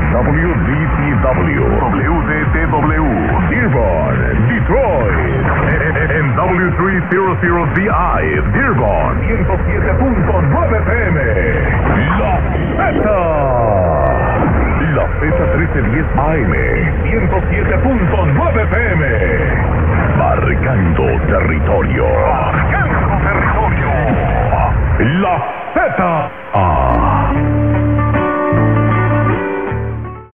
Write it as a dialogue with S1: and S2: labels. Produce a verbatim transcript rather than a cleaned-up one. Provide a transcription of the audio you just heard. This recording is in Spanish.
S1: W D T W, W D T W, Dearborn, Detroit, en W tres cero cero D I, Dearborn, ciento siete punto nueve F M. La Z. La Z trece diez A M, ciento siete punto nueve F M. Marcando territorio. Marcando territorio. La Z.